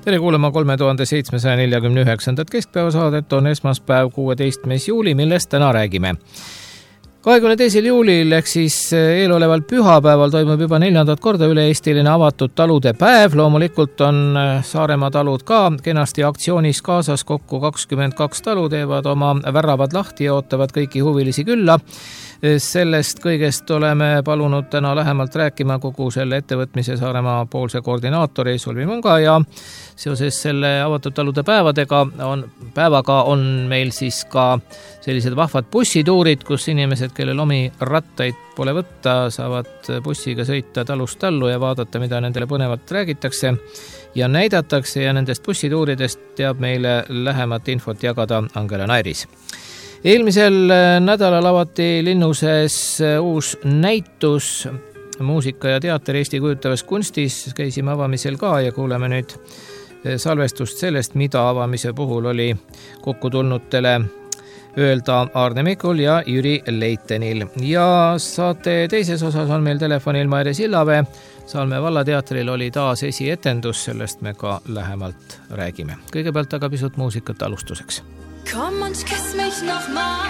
Tere kuulama 3749. keskpäevasaadet on esmaspäev 16. juuli, millest täna räägime. 22. juulil ehk siis eeloleval pühapäeval toimub juba 4. korda üle-eestiline avatud talude päev. Loomulikult on Saaremaa talud ka kenasti aktsioonis kaasas, kokku 22 talu teevad oma väravad lahti ja ootavad kõiki huvilisi külla. Sellest kõigest oleme palunud täna lähemalt rääkima kogu selle ettevõtmise Saaremaa poolse koordinaatori Solvi Munga ja seoses selle avatud talude päevaga on meil siis ka sellised vahvad bussituurid, kus inimesed, kellel omi rattaid pole võtta, saavad bussiga sõita talust tallu ja vaadata, mida nendele põnevalt räägitakse ja näidatakse ja nendest bussituuridest teab meile lähemat infot jagada Angela Nairis. Eelmisel nädalal avati Linnuses uus näitus muusika ja teater Eesti kujutavas kunstis. Käisime avamisel ka ja kuuleme nüüd salvestust sellest, mida avamise puhul oli kokku tulnutele öelda Arne Mikul ja Jüri Leitenil. Ja saate teises osas on meil telefonil Maire Sillavee. Salme vallateatril oli taas esietendus, sellest me ka lähemalt räägime. Kõigepealt aga pisut muusikat alustuseks. Komm und küss mich noch mal.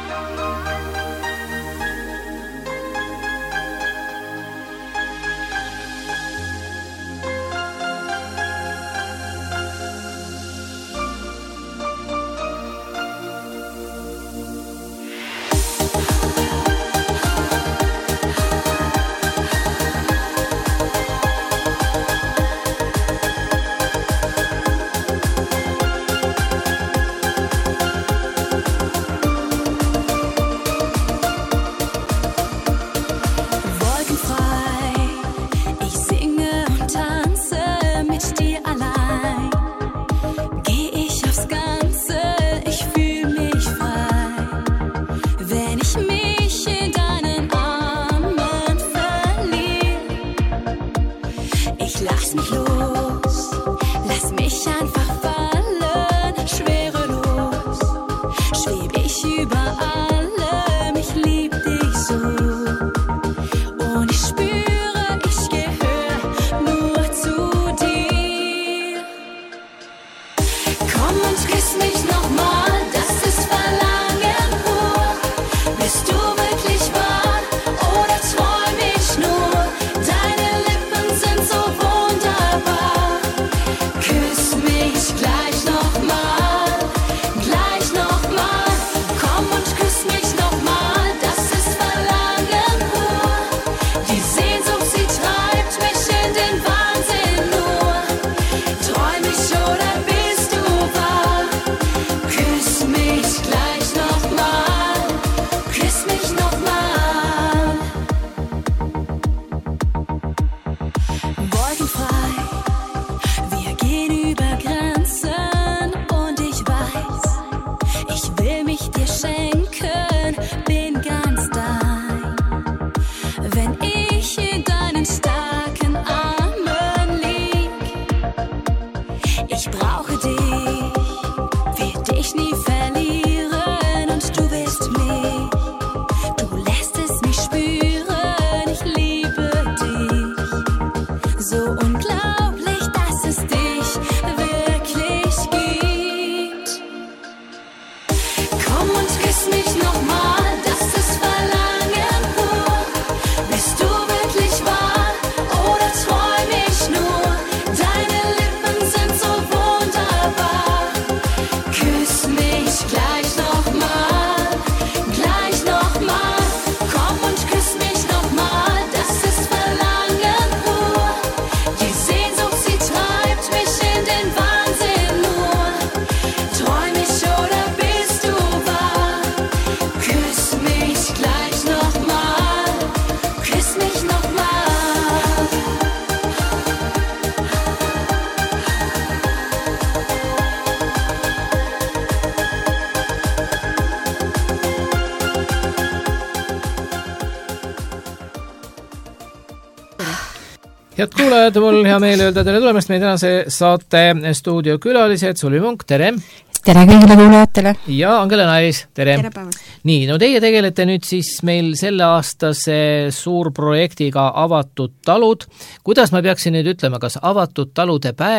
Head kuulajad, mul hea meel öelda tere tulemast meie tänase saate stuudiokülalised. Solvi Munk, tere! Tere kõigile kuulajatele! Ja Angela Nairis, tere! Tere päevast! Nii, no teie tegelete nüüd siis meil selle aastase suurprojektiga Avatud talud. Kuidas ma peaksin nüüd ütlema, kas Avatud talude päev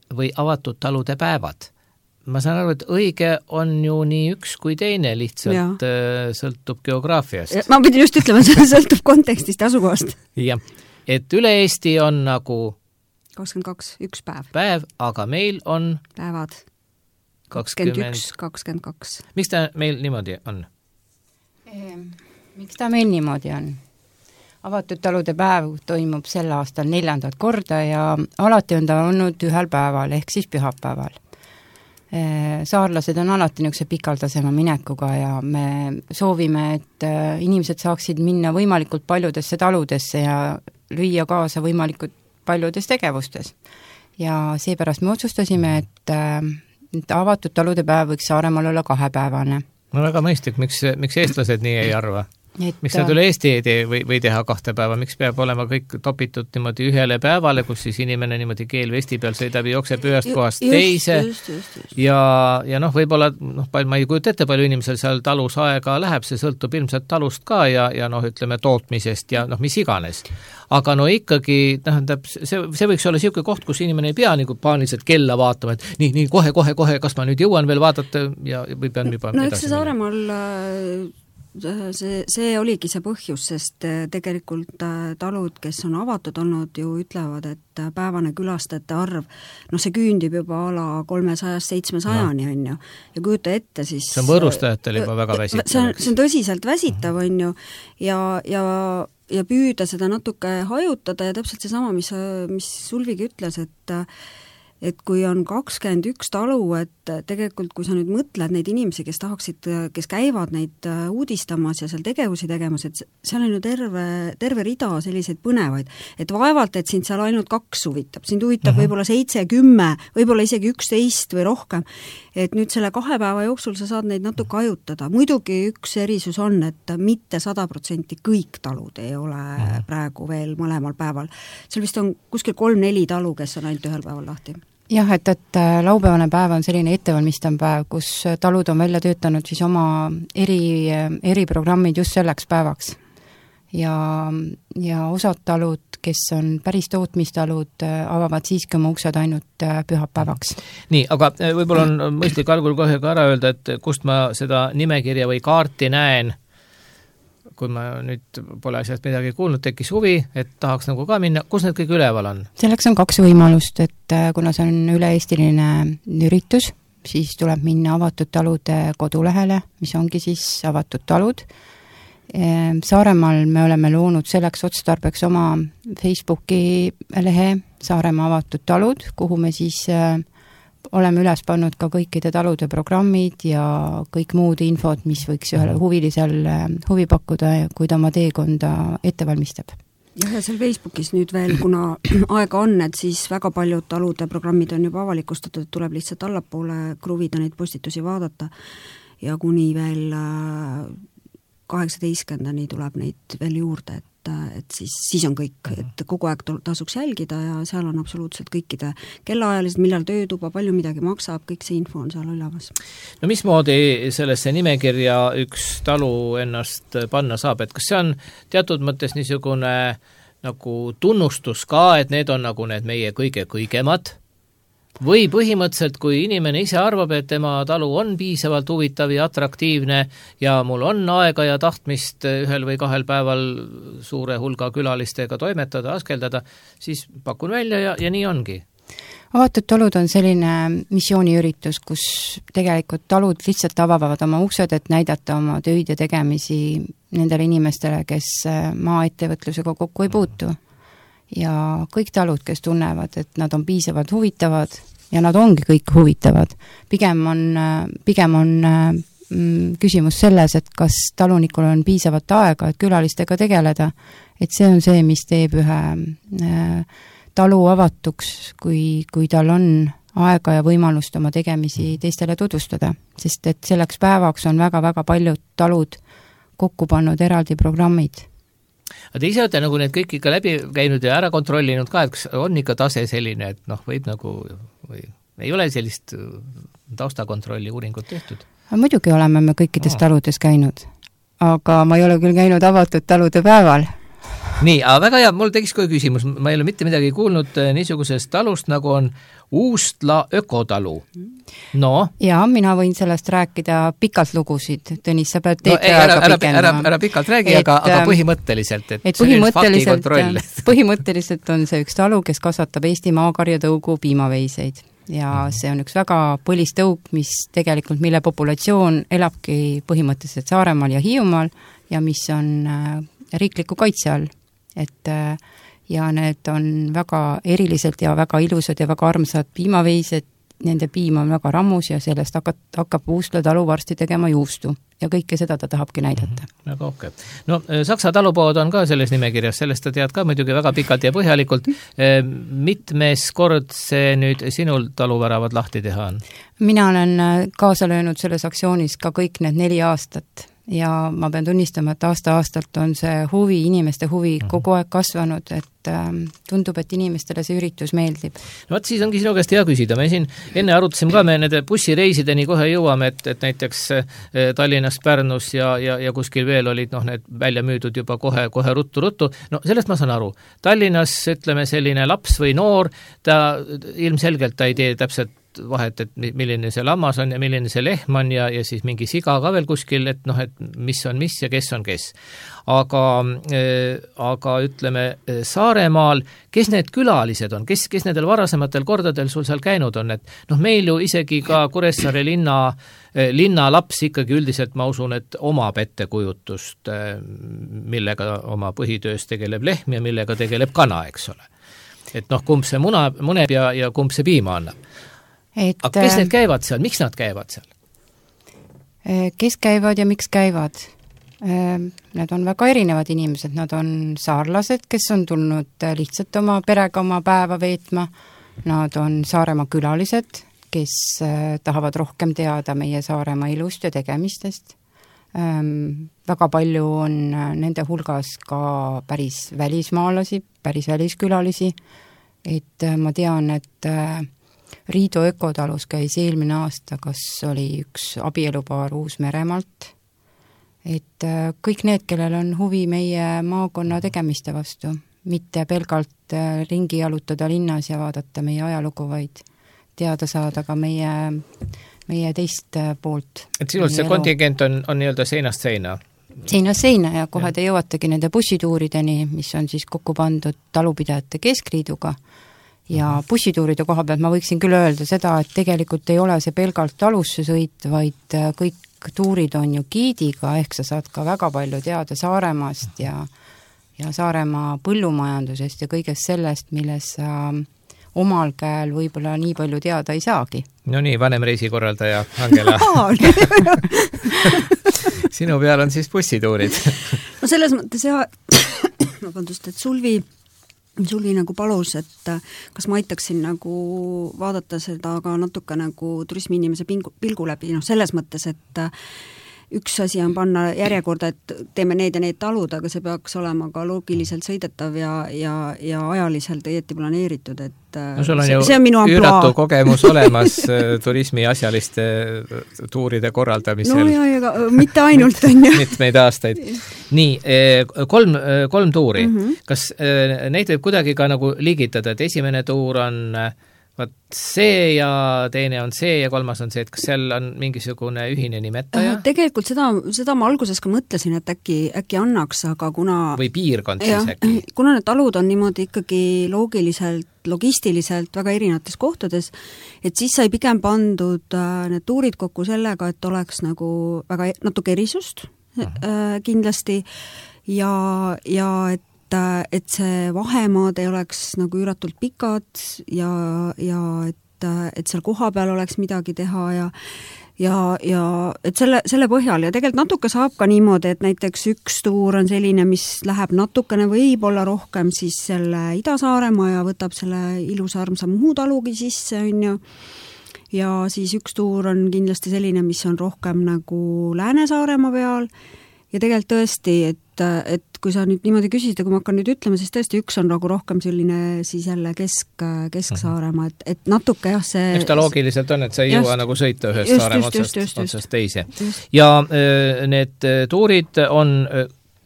või avatud talude päevad. Ma saan aru, et õige on ju nii üks kui teine, lihtsalt sõltub geograafiast. Ma pidin just ütlema, see sõltub kontekstist ja asukohast. Jah, et üle Eesti on nagu 22, üks päev. Päev, aga meil on päevad 21, 22. Miks ta meil niimoodi on? Miks ta meil niimoodi on? Avatud talude päev toimub sel aastal 4. korda ja alati on ta olnud ühel päeval, ehk siis pühapäeval. Saarlased on alati niisuguse pikaldasema minekuga ja me soovime, et inimesed saaksid minna võimalikult paljudesse taludesse ja lüüa kaasa võimalikult paljudes tegevustes. Ja seepärast me otsustasime, et avatud talude päev võiks Saaremaal olla 2-päevane. No väga mõistlik, miks eestlased nii ei arva? Miks nad üle Eesti ei tee või teha 2 päeva, miks peab olema kõik topitud niimoodi ühele päevale, kus siis inimene niimoodi keelvesti peal sõidab ja jookseb ühest kohast teise ja võib-olla, ma ei kujuta ette, palju inimesel seal talus aega läheb, see sõltub ilmselt talust ka ja ütleme tootmisest ja mis iganes. Aga ikkagi, tähendab, see võiks olla selline koht, kus inimene ei pea nagu paaniliselt kella vaatama, et nii, kohe, kas ma nüüd jõuan veel vaadata ja või pean juba edasi. Eks see Saaremaal see oligi see põhjus, sest tegelikult talud, kes on avatud olnud, ju ütlevad, et päevane külastajate arv, see küündib juba ala 300-700-ni, on ju. Ja kujuta ette siis... See on võõrustajatel juba väga väsitav. See on tõsiselt väsitav, on ju, ja püüda seda natuke hajutada ja täpselt seesama, mis Sulvigi ütles, et kui on 21 talu, et tegelikult kui sa nüüd mõtled neid inimesi, kes käivad neid uudistamas ja seal tegevusi tegemas, et seal on ju terve rida selliseid põnevaid, et vaevalt, et sind seal ainult 2 huvitab, sind huvitab võib-olla 7, 10, võib-olla isegi 11 või rohkem, et nüüd selle 2 päeva jooksul sa saad neid natuke hajutada. Muidugi üks erisus on, et mitte 100% kõik talud ei ole praegu veel mõlemal päeval. Seal vist on kuskil 3-4 talu, kes on ainult ühel päeval lahti. Jah, et laupäevane päev on selline ettevalmistav päev, kus talud on välja töötanud siis oma eriprogrammid just selleks päevaks. Ja osad talud, kes on päris tootmistalud, avavad siiski oma uksed ainult pühapäevaks. Nii, aga võib-olla on mõistlik algul kohe ka ära öelda, et kust ma seda nimekirja või kaarti näen, kui ma nüüd pole asjast midagi kuulnud, tekkis huvi, et tahaks nagu ka minna, kus need kõik üleval on? Selleks on 2 võimalust, et kuna see on üle-eestiline üritus, siis tuleb minna avatud talude kodulehele, mis ongi siis avatud talud. Saaremaal me oleme loonud selleks otstarbeks oma Facebooki lehe Saaremaa avatud talud, kuhu me siis oleme üles pannud ka kõikide talude programmid ja kõik muud infod, mis võiks ühele huvilisel huvi pakkuda, kui ta oma teekonda ette valmistab. Ja seal Facebookis nüüd veel, kuna aega on, et siis väga paljud talude programmid on juba avalikustatud, et tuleb lihtsalt allapoole kruvida neid postitusi vaadata ja kuni veel 18-ndani tuleb neid veel juurde, et siis on kõik, et kogu aeg tasuks jälgida ja seal on absoluutselt kõikide kellaajalised, millal töötuba, palju midagi maksab, kõik see info on seal ülemas. No mismoodi sellesse nimekirja üks talu ennast panna saab, et kas see on teatud mõttes niisugune nagu tunnustus ka, et need on nagu need meie kõigemad? Või põhimõtteliselt, kui inimene ise arvab, et tema talu on piisavalt huvitav ja atraktiivne ja mul on aega ja tahtmist ühel või 2 päeval suure hulga külalistega toimetada, askeldada, siis pakun välja ja nii ongi. Avatud talud on selline missiooniüritus, kus tegelikult talud lihtsalt avavad oma uksed, et näidata oma töid ja tegemisi nendele inimestele, kes maaettevõtlusega kokku ei puutu. Ja kõik talud, kes tunnevad, et nad on piisavalt huvitavad ja nad ongi kõik huvitavad. Pigem on küsimus selles, et kas talunikul on piisavat aega, et külalistega tegeleda, et see on see, mis teeb ühe talu avatuks, kui tal on aega ja võimalust oma tegemisi teistele tutvustada, sest et selleks päevaks on väga-väga paljud talud kokku pannud eraldi programmid. Aga te ise olete nagu need kõik ikka läbi käinud ja ära kontrollinud ka, et kas on ikka tase selline, et võib nagu, või ei ole sellist taustakontrolli uuringut tehtud? Muidugi oleme me kõikides taludes käinud, aga ma ei ole küll käinud avatud talude päeval. Nii, aga väga hea, mul tekkis kohe küsimus, ma ei ole mitte midagi kuulnud niisugusest talust, nagu on Uustla ökotalu. No? Ja, mina võin sellest rääkida pikalt lugusid. Tõnis, sa pead ära pikalt räägi, aga põhimõtteliselt, et põhimõtteliselt on see üks talu, kes kasvatab Eesti maakarjatõugu piimaveiseid. Ja see on üks väga põlis tõug, mis tegelikult, mille populatsioon elabki põhimõtteliselt Saaremaal ja Hiiumaal ja mis on riikliku kaitse all. Ja need on väga eriliselt ja väga ilusad ja väga armsad piimaveised, nende piim on väga rammus ja sellest hakkab Uustla talu varsti tegema juustu ja kõike seda ta tahabki näidata. Väga okei. No Saksa talupood on ka selles nimekirjas, sellest ta tead ka muidugi väga pikalt ja põhjalikult. Mitmes kord see nüüd sinul taluväravad lahti teha on? Mina olen kaasa löönud selles aktsioonis ka kõik need 4 aastat. Ja ma pean tunnistama, et aasta-aastalt on see huvi, inimeste huvi kogu aeg kasvanud, et tundub, et inimestele see üritus meeldib. No vaat siis ongi sinu käest hea küsida. Me siin enne arutasime ka, me nende bussireisideni kohe jõuame, et näiteks Tallinnas, Pärnus ja kuskil veel olid need välja müüdud juba kohe ruttu. No sellest ma saan aru. Tallinnas, ütleme, selline laps või noor, ta ilmselgelt ta ei tee täpselt vahet, et milline see lammas on ja milline see lehm on ja siis mingi siga ka veel kuskil, et mis on mis ja kes on kes. Aga ütleme, Saaremaal, kes need külalised on, kes nendel varasematel kordadel sul seal käinud on, et meil ju isegi ka Kuressaare linna laps ikkagi üldiselt, ma usun, et omab ettekujutust, millega oma põhitöös tegeleb lehm ja millega tegeleb kana, eks ole. Et kumb see muneb ja kumb see piima annab. Aga kes need käivad seal? Miks nad käivad seal? Kes käivad ja miks käivad? Need on väga erinevad inimesed. Nad on saarlased, kes on tulnud lihtsalt oma perega oma päeva veetma. Nad on Saaremaa külalised, kes tahavad rohkem teada meie Saaremaa ilust ja tegemistest. Väga palju on nende hulgas ka päris välismaalasi, päris väliskülalisi. Et ma tean, et Riido ökotalus käis eelmine aasta, kas oli üks abielupaar Uus-Meremaalt, et kõik need, kellel on huvi meie maakonna tegemiste vastu, mitte pelgalt ringi jalutada linnas ja vaadata meie ajalugu, vaid teada saada ka meie teist poolt. Et sinult see kontingent on nii-öelda seinast seina? Seinast seina ja kohe te jõuategi nende bussituurideni, mis on siis kokku pandud talupidajate keskliiduga. Ja bussituuride koha pealt ma võiksin küll öelda seda, et tegelikult ei ole see pelgalt talusse sõit, vaid kõik tuurid on ju giidiga, ehk sa saad ka väga palju teada Saaremaast ja Saaremaa põllumajandusest ja kõigest sellest, milles sa omal käel võib-olla nii palju teada ei saagi. No nii, vanem reisikorraldaja Angela. Sinu peal on siis bussituurid. No selles mõttes et Sulvi nagu palus, et kas ma aitaksin nagu vaadata seda ka natuke nagu turismi-inimese pilgu läbi, selles mõttes, et üks asi on panna järjekorda, et teeme need ja need talud, aga see peaks olema ka loogiliselt sõidetav ja ajaliselt õieti planeeritud, et sul on see on minu üüratu kogemus olemas turismi asjaliste tuuride korraldamisel. No ja mitte ainult on ju. Mitmeid aastaid. Nii, kolm tuuri. Kas neid võib kuidagi ka nagu liigitada, et esimene tuur on see ja teine on see ja kolmas on see, et kas seal on mingisugune ühine nimetaja? Tegelikult seda ma alguses ka mõtlesin, et äkki annaks, aga kuna või piirkond siis äkki? Kuna need talud on niimoodi ikkagi logistiliselt väga erinevates kohtades, et siis sai pigem pandud need tuurid kokku sellega, et oleks nagu väga natuke erisust kindlasti ja et see vahemaad ei oleks nagu üüratult pikad ja et seal koha peal oleks midagi teha ja et selle põhjal ja tegelikult natuke saab ka niimoodi, et näiteks üks tuur on selline, mis läheb natukene võib-olla rohkem siis selle Ida-Saaremaa ja võtab selle ilusa armsa Muhu talugi sisse, on ju. Ja siis üks tuur on kindlasti selline, mis on rohkem nagu Lääne-Saaremaa peal ja tegelikult tõesti, et kui sa nüüd niimoodi küsisid ja kui ma hakkan nüüd ütlema, siis tõesti üks on nagu rohkem selline siis jälle Kesk-Saaremaa, et natuke jah see... Eks ta loogiliselt on, et sa ei jõua nagu sõita ühest Saaremaa otsast teise. Ja need tuurid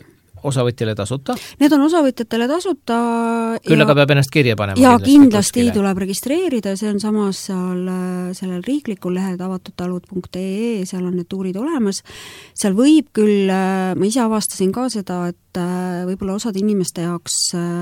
osavõtjale tasuta? Need on osavõtjatele tasuta. Küll aga peab ennast kirja panema. Ja kindlasti tuleb registreerida, see on samas sellel riiklikul lehel avatudtalud.ee, seal on need tuurid olemas. Seal võib küll, ma ise avastasin ka seda, et võib-olla osad inimeste jaoks,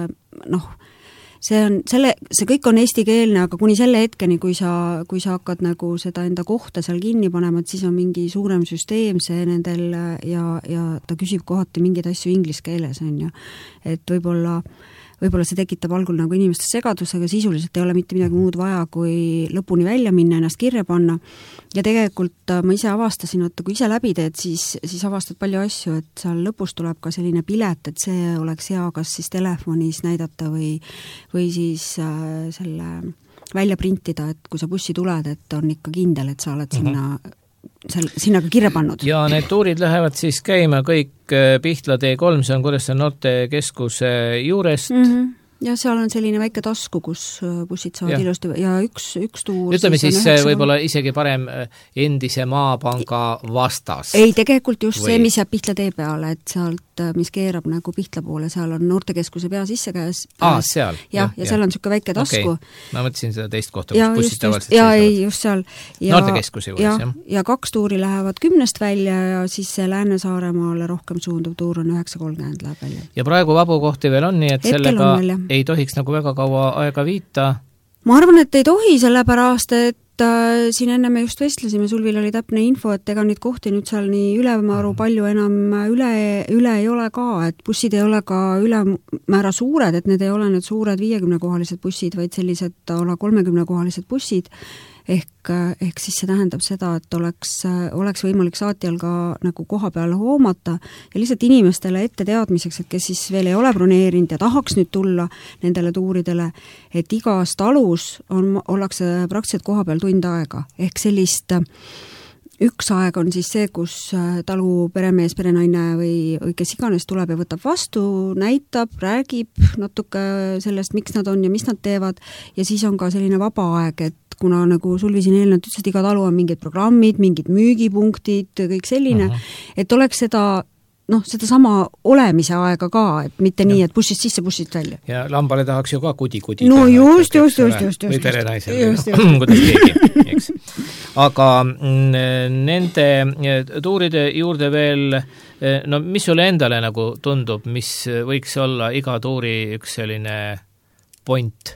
see kõik on eestikeelne, aga kuni selle hetkeni, kui sa hakkad nagu seda enda kohta seal kinni panema, et siis on mingi suurem süsteem see nendel ja ta küsib kohati mingeid asju inglise keeles, on ju. Et võib-olla see tekitab algul nagu inimeste segadus, aga sisuliselt ei ole mitte midagi muud vaja, kui lõpuni välja minna, ennast kirja panna. Ja tegelikult ma ise avastasin, et kui ise läbi teed, siis avastad palju asju, et seal lõpus tuleb ka selline pilet, et see oleks hea kas siis telefonis näidata või siis selle välja printida, et kui sa bussi tuled, et on ikka kindel, et sa oled sinna ka kirja pannud. Ja need tuurid lähevad siis käima kõik Pihtla T3, see on Kuressaare noortekeskuse juurest. Ja seal on selline väike tasku, kus bussid saavad ilusti ja üks tuur. Ütleme siis võib-olla isegi parem endise Maapanga vastas. Ei, tegelikult just see, mis jääb Pihtla tee peale, et sealt, mis keerab nagu Pihtla poole, seal on noortekeskuse pea sisse käes. Seal. Ja seal on selline väike tasku. Ma mõtlesin seda teist kohta, kus bussid tavaliselt just seal. Noortekeskuse juures, jah. Ja 2 tuuri lähevad 10 välja ja siis see Lääne-Saaremaale rohkem suunduv tuur on 9.30 läheb välja. Ja praegu vabu kohti veel on, nii et sellega ei tohiks nagu väga kaua aega viita? Ma arvan, et ei tohi, sellepärast, et siin enne me just vestlesime, Sulvil oli täpne info, et ega neid kohti nüüd seal nii ülemaru palju enam üle ei ole ka, et bussid ei ole ka ülemäära suured, et need ei ole need suured 50-kohalised bussid, vaid sellised 30-kohalised bussid. Ehk siis see tähendab seda, et oleks võimalik saatjal ka nagu koha peal hoomata ja lihtsalt inimestele ette teadmiseks, et kes siis veel ei ole broneerinud ja tahaks nüüd tulla nendele tuuridele, et igas talus ollakse praktiliselt koha peal tund aega. Ehk sellist üks aeg on siis see, kus talu peremees, perenaine või kes iganes tuleb ja võtab vastu, näitab, räägib natuke sellest, miks nad on ja mis nad teevad ja siis on ka selline vaba aeg, et kuna nagu Sulvi siin eelnevalt ütles, et iga talu on mingid programmid, mingid müügipunktid, kõik selline, et oleks seda sama olemise aega ka, et mitte nii, et bussist sisse, bussist välja. Ja lambale tahaks ju ka kudi. No just. Või perenaisele, kuidas keegi, eks. Aga nende tuuride juurde veel, mis sulle endale nagu tundub, mis võiks olla iga tuuri üks selline point?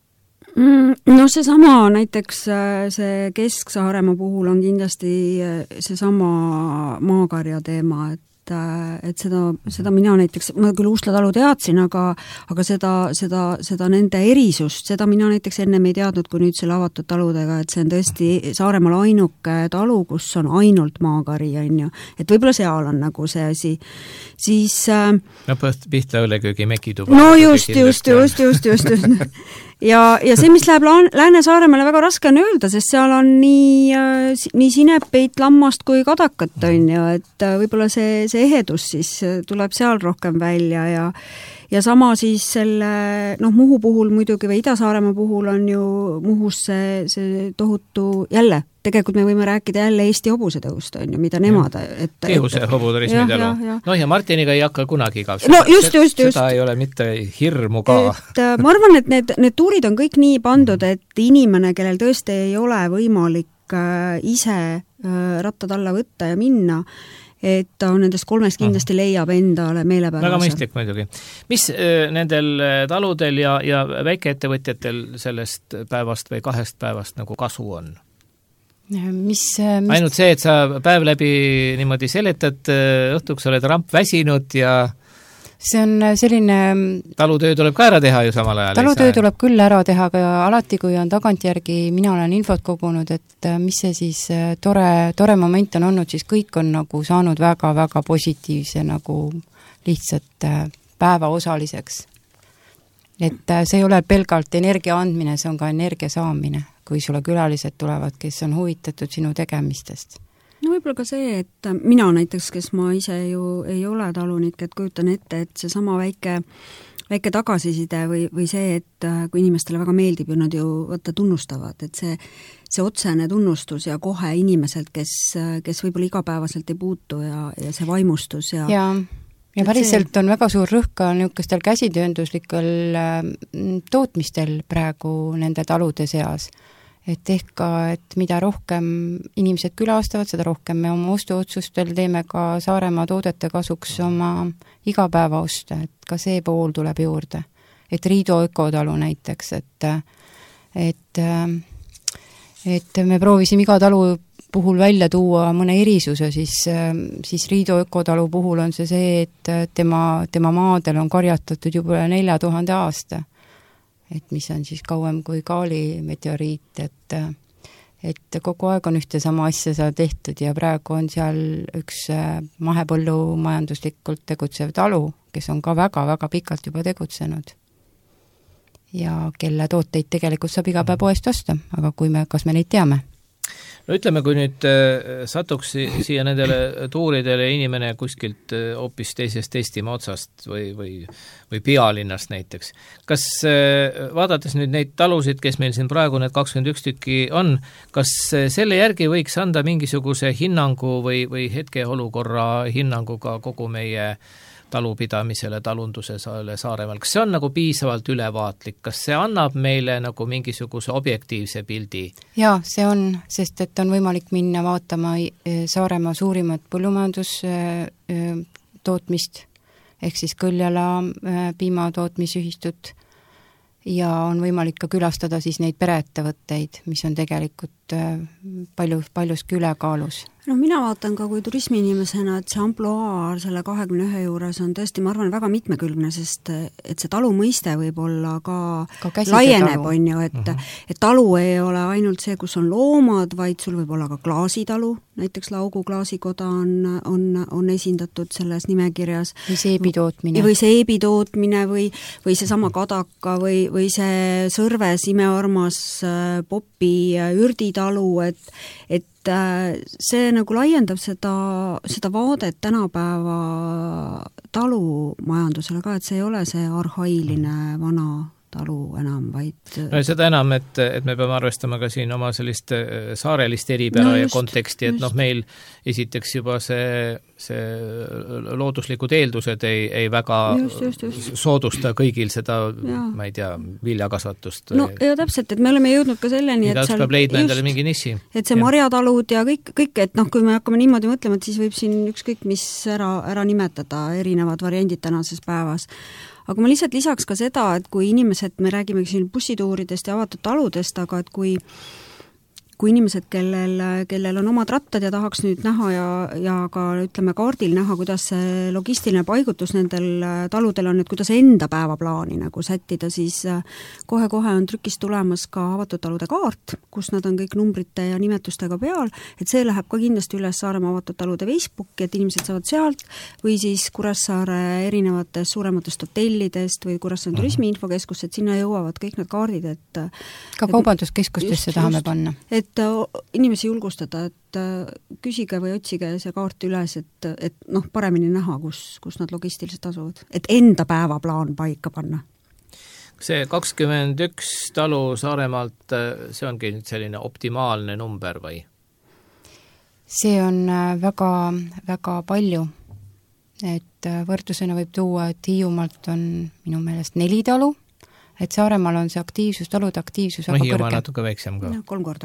No see sama näiteks see Kesk-Saaremaa puhul on kindlasti see sama maakarja teema, et seda mina näiteks, ma küll Uusla talu teadsin, aga seda nende erisust, seda mina näiteks ennem ei teadnud, kui nüüd selle avatud taludega, et see on tõesti Saaremaal ainuke talu, kus on ainult maakari, on ju. Et võib-olla seal on nagu see asi. Siis Pihtla õleköögi mekituba. No just. Ja see, mis läheb Lääne-Saaremaale, väga raske on öelda, sest seal on nii sinepeid, lammast kui kadakat, on ju, et võib-olla see ehedus siis tuleb seal rohkem välja ja sama siis selle, Muhu puhul muidugi või Ida-Saaremaa puhul on ju Muhus see tohutu jälle, tegelikult me võime rääkida jälle Eesti hobusetõust, on ju, mida nemad Kihuse hobuturismi talu. Ja Martiniga ei hakka kunagi ka. Just. Seda ei ole mitte hirmu ka. Ma arvan, et need tuurid on kõik nii pandud, et inimene, kellel tõesti ei ole võimalik ise rattad alla võtta ja minna, et ta on nendest 3 kindlasti leiab endale meelepärase. Väga mõistlik muidugi. Mis nendel taludel ja väikeettevõtjatel sellest päevast või 2 päevast nagu kasu on? Ainult see, et sa päev läbi niimoodi seletad, õhtuks oled ramp väsinud ja see on selline talutöö tuleb ka ära teha ju samal ajal. Talutöö tuleb küll ära teha, aga alati, kui on tagantjärgi, mina olen infot kogunud, et mis see siis tore moment on olnud, siis kõik on nagu saanud väga-väga positiivse nagu lihtsalt päeva osaliseks. Et see ei ole pelgalt energia andmine, see on ka energia saamine, kui sulle külalised tulevad, kes on huvitatud sinu tegemistest. No võib-olla ka see, et mina näiteks, kes ma ise ju ei ole talunik, et kujutan ette, et see sama väike tagasiside või see, et kui inimestele väga meeldib ja nad ju tunnustavad, et see otsene tunnustus ja kohe inimeselt, kes võib-olla igapäevaselt ei puutu ja see vaimustus ja ja päriselt on väga suur rõhk ka niisugustel käsitöönduslikel tootmistel praegu nende talude seas. Et ehk ka, et mida rohkem inimesed külastavad, seda rohkem me oma ostuotsustel teeme ka Saaremaa toodete kasuks oma igapäevaoste, et ka see pool tuleb juurde. Et Riido ökotalu näiteks, et me proovisime iga talu puhul välja tuua mõne erisuse, siis Riido ökotalu puhul on see, et tema maadel on karjatatud juba 4000 aasta. Et mis on siis kauem kui Kaali meteoriit, et kogu aeg on ühte sama asja seal tehtud ja praegu on seal üks mahepõllumajanduslikult tegutsev talu, kes on ka väga-väga pikalt juba tegutsenud. Ja kelle tooteid tegelikult saab iga päev poest osta, aga kas me neid teame? No ütleme, kui nüüd satuks siia nendele tuuridele inimene kuskilt hoopis teisest Eestimaa otsast või pealinnast näiteks. Kas vaadates nüüd neid talusid, kes meil siin praegu need 21 tükki on, kas selle järgi võiks anda mingisuguse hinnangu või hetkeolukorra hinnangu ka kogu meie talupidamisele, talundusele Saaremaal? Kas see on nagu piisavalt ülevaatlik? Kas see annab meile nagu mingisuguse objektiivse pildi? Jaa, see on, sest et on võimalik minna vaatama Saaremaa suurimat põllumajandustootmist, ehk siis Kõljala piimatootmisühistut, ja on võimalik ka külastada siis neid pereettevõtteid, mis on tegelikult paljuski ülekaalus. No mina vaatan ka kui turismiinimesena, et see amploaa selle 21 juures on tõesti, ma arvan, väga mitmekülgne, sest et see talu mõiste võib olla ka laieneb, on ju, et talu ei ole ainult see, kus on loomad, vaid sul võib olla ka klaasitalu, näiteks Laugu klaasikoda on esindatud selles nimekirjas. Või seebitootmine või see sama Kadaka või see Sõrves imearmas Popi ürditalu, et see nagu laiendab seda vaadet tänapäeva talumajandusele ka, et see ei ole see arhailine vana talu enam, vaid no seda enam, et me peame arvestama ka siin oma sellist saarelist eripära ja konteksti, et meil esiteks juba see looduslikud eeldused ei väga soodusta kõigil seda, ma ei tea, viljakasvatust. No ja täpselt, et me oleme jõudnud ka selleni, et seal peab leidma endale mingi nissi. Et see marjatalud ja kõik, et kui me hakkame niimoodi mõtlema, et siis võib siin ükskõik mis ära nimetada, erinevad variandid tänases päevas. Aga ma lihtsalt lisaks ka seda, et kui inimesed, me räägime siin bussituuridest ja avatud taludest, aga et kui inimesed, kellel on omad rattad ja tahaks nüüd näha ja ka ütleme kaardil näha, kuidas see logistiline paigutus nendel taludel on, et kuidas enda päevaplaani nagu sättida, siis kohe-kohe on trükist tulemas ka avatud talude kaart, kus nad on kõik numbrite ja nimetustega peal, et see läheb ka kindlasti üles Saaremaa avatud talude Facebooki, et inimesed saavad sealt või siis Kuressaare erinevatest suurematest hotellidest või Kuressaare turismiinfokeskus, et sinna jõuavad kõik need kaardid, et ka kaubanduskeskustesse tahame panna. Et inimesi julgustada, et küsige või otsige see kaart üles, et paremini näha, kus nad logistiliselt asuvad. Et enda päevaplaan paika panna. See 21 talu Saaremaalt, see ongi nüüd selline optimaalne number või? See on väga, väga palju. Et võrdlusena võib tuua, et Hiiumaalt on minu meelest 4 talu, et Saaremaal on see aktiivsus, talude aktiivsus väga kõrge. Hiiumaa natuke väiksem ka. 3 korda.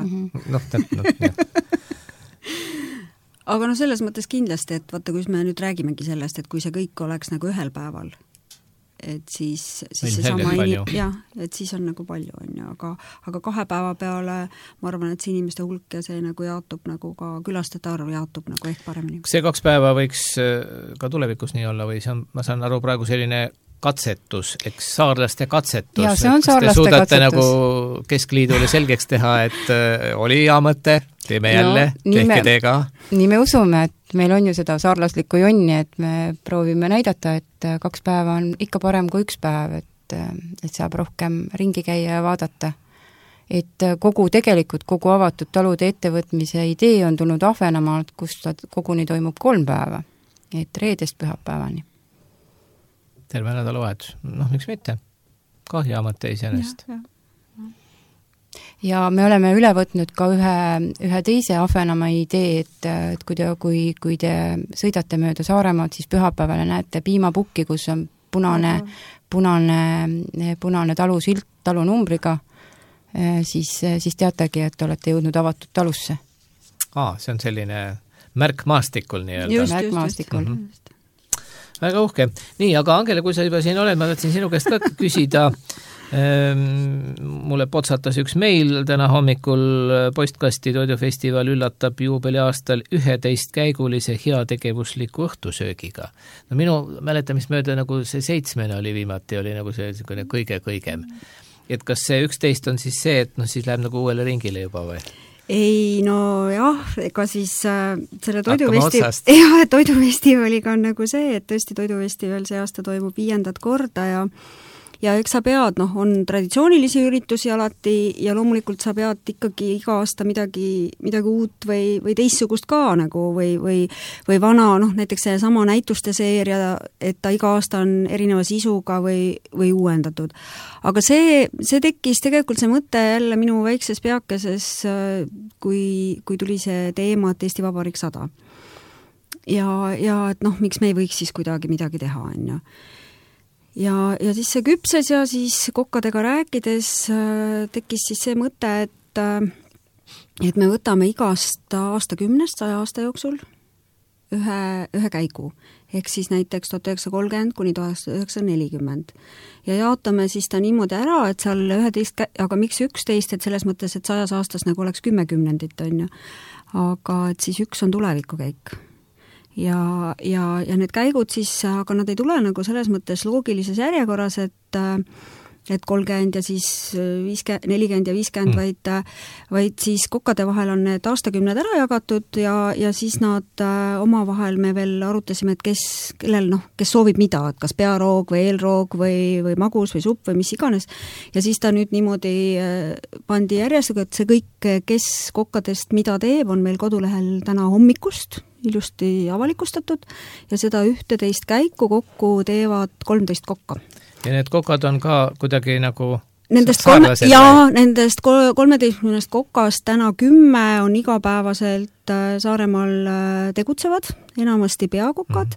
Aga selles mõttes kindlasti, et vaata, kui me nüüd räägimegi sellest, et kui see kõik oleks nagu ühel päeval, et siis see sama et siis on nagu palju, on ju, aga 2 päeva peale ma arvan, et see inimeste hulk ja see nagu jaatub nagu ka külastajate arv jaatub nagu ehk paremini. See 2 päeva võiks ka tulevikus nii olla või see on, ma saan aru, praegu selline katsetus, eks saarlaste katsetus. Ja see on saarlaste katsetus. Te suudate nagu Keskliidule selgeks teha, et oli hea mõte, teeme jälle, tehke teega. Nii me usume, et meil on ju seda saarlaslikku jonni, et me proovime näidata, et 2 päeva on ikka parem kui 1 päev, et saab rohkem ringi käia ja vaadata. Et kogu avatud talude ettevõtmise idee on tulnud Ahvenamaalt, kus koguni toimub 3 päeva, et reedest pühapäevani. Terve nädalavahetus. Miks mitte? Ka hea mõte iseenesest. ja me oleme üle võtnud ka ühe teise Ahvenamaa idee, et kui te sõidate mööda Saaremaad, siis pühapäevale näete piimapukki, kus on punane talusilt talunumbriga, siis teategi, et olete jõudnud avatud talusse. See on selline märk maastikul nii-öelda. Märk maastikul. Väga uhke. Nii, aga Angele, kui sa juba siin oled, ma tahtsin sinu käest ka küsida. Mulle potsatas üks meil täna hommikul postkasti Toidufestival üllatab juubeliaastal 11-käigulise heategevusliku õhtusöögiga. No minu mäletamist mööda nagu see 7 oli viimati, oli nagu see kõige-kõigem. Et kas see 11 on siis see, et siis läheb nagu uuele ringile juba või? Ei, no jah, ega siis selle toidufestivaliga on nagu see, et tõesti Toidufestival see aasta toimub 5. korda ja eks sa pead, on traditsioonilisi üritusi alati ja loomulikult sa pead ikkagi iga aasta midagi uut või teissugust ka nagu või vana, näiteks see sama näituste seeria, et ta iga aasta on erineva sisuga või uuendatud. Aga see tekkis tegelikult see mõte jälle minu väikses peakeses, kui tuli see teema, et Eesti Vabariik 100. Ja et miks me ei võiks siis kuidagi midagi teha, on ju. Ja siis see küpses ja siis kokkadega rääkides tekkis siis see mõte, et me võtame igast aastakümnest 100 aasta jooksul ühe käigu, ehk siis näiteks 1930 kuni 1940. Ja jaotame siis ta niimoodi ära, et seal 11, aga miks 11, et selles mõttes, et 100 aastas nagu oleks 10 kümnendit, on ju. Aga et siis üks on tulevikukäik. Ja need käigud siis, aga nad ei tule nagu selles mõttes loogilises järjekorras, et 30 ja siis 50, 40 ja 50, vaid siis kokkade vahel on need aastakümned ära jagatud ja siis nad omavahel me veel arutasime, et kes soovib mida, et kas pearoog või eelroog või magus või supp või mis iganes. Ja siis ta nüüd niimoodi pandi järjesega, et see kõik, kes kokkadest mida teeb, on meil kodulehel täna hommikust ilusti avalikustatud ja seda 11 käiku kokku teevad 13 kokka. Ja need kokad on ka kuidagi nagu nendest 13 kokast täna 10 on igapäevaselt Saaremaal tegutsevad, enamasti peakokad,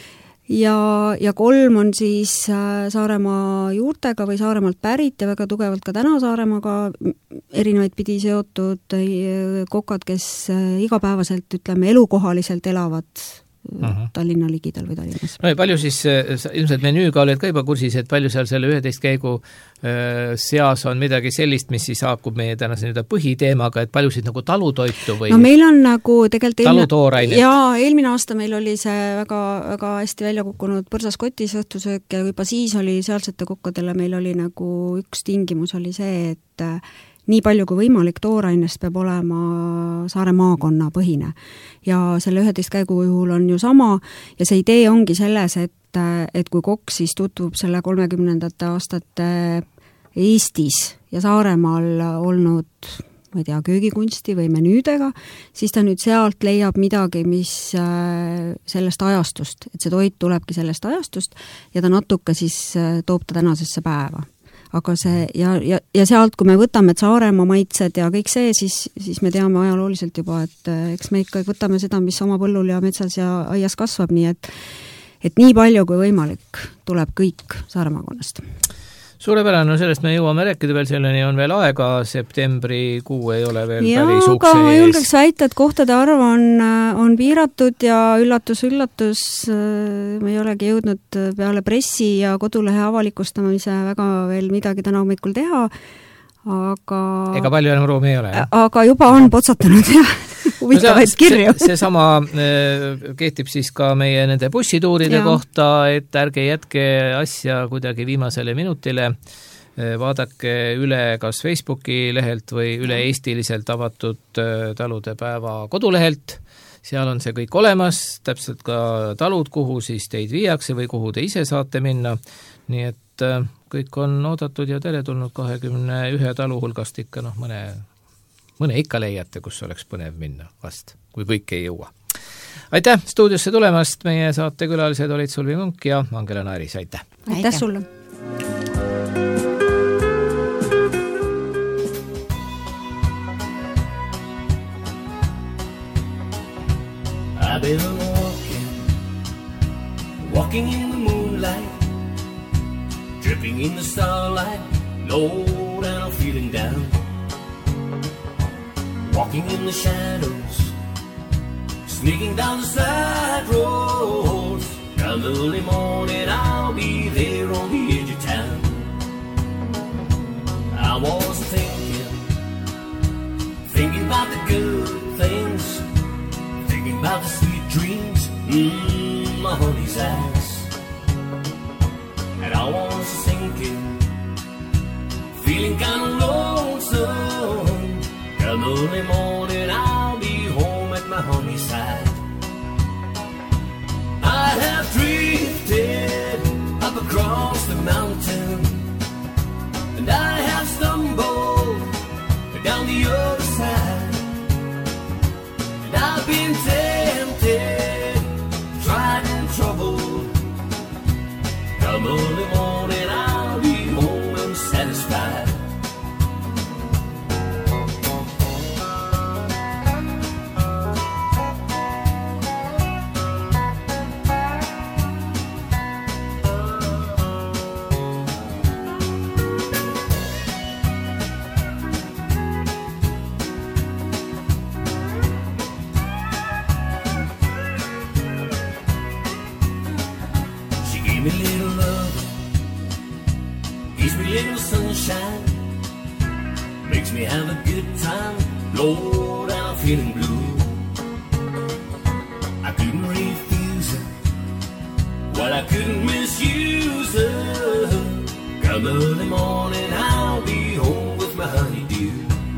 ja 3 on siis Saaremaa juurtega või Saaremaalt pärit ja väga tugevalt ka täna Saaremaaga erinevaid pidi seotud kokad, kes igapäevaselt, ütleme, elukohaliselt elavad Tallinna ligidal või Tallinnas. No ja palju siis, ilmselt menüüga oled ka juba kursis, et palju seal selle 11 käigu seas on midagi sellist, mis siis haakub meie tänase põhiteemaga, et paljusid nagu talutoitu või no meil on nagu tegelikult talutoorainet. Eelmine aasta meil oli see väga, väga hästi välja kukkunud põrsaskotis õhtusöök ja juba siis oli sealsete kokkadele meil oli nagu üks tingimus oli see, et nii palju kui võimalik toorainest peab olema Saare maakonna põhine. Ja selle 11 käigu juhul on ju sama ja see idee ongi selles, et kui kokk siis tutvub selle 30. aastate Eestis ja Saaremaal olnud, ma ei tea, köögikunsti või menüüdega, siis ta nüüd sealt leiab midagi, mis sellest ajastust, et see toit tulebki sellest ajastust ja ta natuke siis toob ta tänasesse päeva. Aga see, ja sealt, kui me võtame Saaremaa maitsed ja kõik see, siis me teame ajalooliselt juba, et eks me ikka võtame seda, mis oma põllul ja metsas ja aias kasvab, nii et nii palju kui võimalik tuleb kõik Saaremaakonnast. Suurepärane, sellest me jõuame rääkida veel, selleni on veel aega, septembrikuu ei ole veel päris ukse ees. Ma julgeks väita, et kohtade arv on piiratud ja üllatus, me ei olegi jõudnud peale pressi ja kodulehe avalikustamise väga veel midagi täna hommikul teha, aga ega palju enam ruumi ei ole, jah? Aga juba on potsatanud ja huvitavaid kirju. Seesama kehtib siis ka meie nende bussituuride kohta, et ärge jätke asja kuidagi viimasele minutile, vaadake üle kas Facebooki lehelt või üle-eestiliselt avatud talude päeva kodulehelt, seal on see kõik olemas, täpselt ka talud, kuhu siis teid viiakse või kuhu te ise saate minna, nii et kõik on oodatud ja teretulnud 21 talu hulgast ikka mõne ikka leiate, kus oleks põnev minna vast, kui kõik ei jõua. Aitäh stuudiosse tulemast, meie saatekülalised olid Sulvi Munk ja Angela Naeris, aitäh! Aitäh sulle! Walking in the moonlight, dripping in the starlight, Lord, and I'm feeling down. Walking in the shadows, sneaking down the side roads. Come early morning, I'll be there on the edge of town. I was thinking about the good things, thinking about the sweet dreams, my honey's eyes. And I was thinking, feeling kind of lonesome. Come early morning, I'll be home at my honey's side. I have drifted up across the mountain, and I have stumbled down the other side. And I've been tempted, tried and troubled. Come early morning, I'll be home and satisfied. Give me a little love, gives me a little sunshine, makes me have a good time, Lord, and I'm feeling blue. I couldn't refuse her, well, I couldn't misuse her. Come early morning, I'll be home with my honeydew.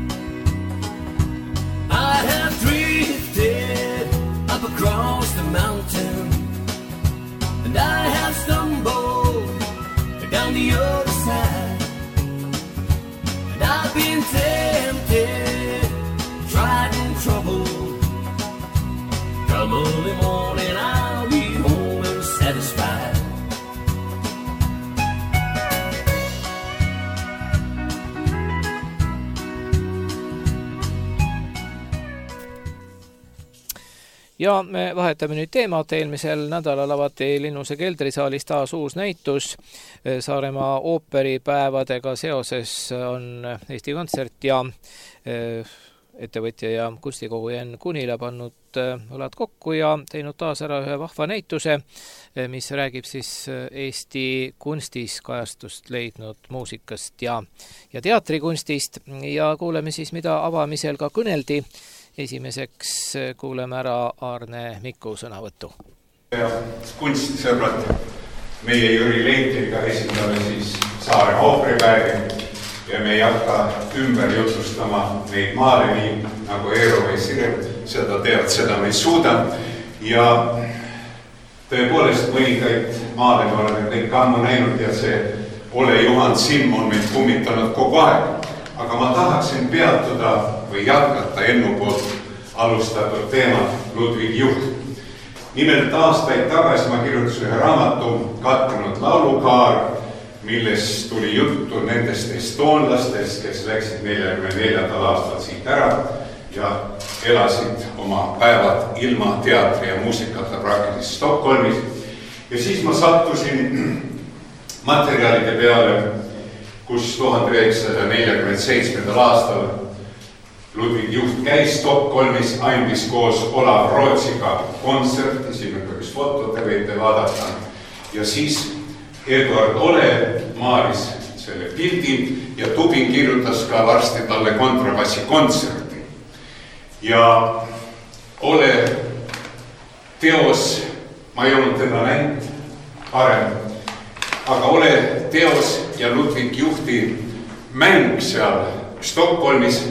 I have drifted up across the mountain, and I have stumbled down the other side. And I've been tempted, tried and troubled. Come early morning, I'll be home and satisfied. Ja me vahetame nüüd teemat. Eelmisel nädalal avati Linnuse keldrisaalis taas uus näitus. Saaremaa ooperipäevadega seoses on Eesti Kontsert ja ettevõtja ja kunstikogu Jan Kunila pannud õlad kokku ja teinud taas ära ühe vahva näituse, mis räägib siis Eesti kunstis kajastust leidnud muusikast ja teatrikunstist. Ja kuuleme siis, mida avamisel ka kõneldi. Esimeseks kuuleme ära Arne Miku sõnavõttu. Kunstisõbrad, meie Jüri Leitriga esindame siis Saaremaa ooperipäevi ja me ei hakka ümber jutustama neid maale nii nagu Eero või Siret, seda teavad, seda me ei suuda. Ja tõepoolest mõningaid maale me oleme kõik ammu näinud ja see Ole Juhan Simm on meid kummitanud kogu aeg. Aga ma tahaksin peatuda või jätkata Ennu poolt alustatud teemat Ludwig Juht. Nimelt aastaid tagasi ma kirjutasin ühe raamatu Kattunud laulukaar, milles tuli juttu nendest estoonlastest, kes läksid 44. aastal siit ära ja elasid oma päevad ilma teatri ja muusikata praktiliselt Stockholmis. Ja siis ma sattusin materjalide peale, kus 1947. aastal Ludwig Juht käis Stockholmis, andis koos Olav Rootsiga kontserti, siin on üks foto, te võite vaadata. Ja siis Eduard Ole maalis selle pildi ja Tubin kirjutas ka varsti talle kontrabassi kontserti. Ja Ole teos, ma ei olnud teda näinud parem, aga Ole teos ja Ludwig Juhti mäng seal Stockholmis